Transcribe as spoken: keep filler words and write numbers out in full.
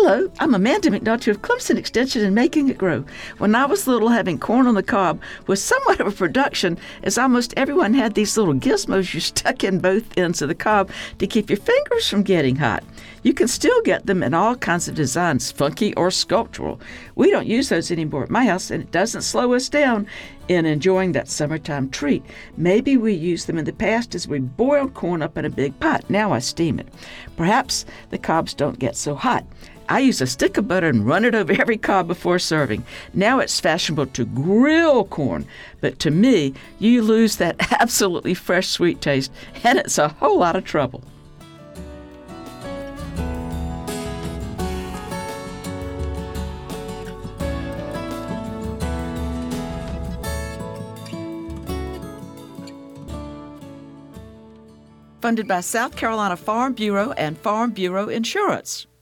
Hello, I'm Amanda McNulty of Clemson Extension and Making It Grow. When I was little, having corn on the cob was somewhat of a production, as almost everyone had these little gizmos you stuck in both ends of the cob to keep your fingers from getting hot. You can still get them in all kinds of designs, funky or sculptural. We don't use those anymore at my house, and it doesn't slow us down in enjoying that summertime treat. Maybe we used them in the past as we boiled corn up in a big pot. Now I steam it. Perhaps the cobs don't get so hot. I use a stick of butter and run it over every cob before serving. Now it's fashionable to grill corn, but to me, you lose that absolutely fresh, sweet taste, and it's a whole lot of trouble. Funded by South Carolina Farm Bureau and Farm Bureau Insurance.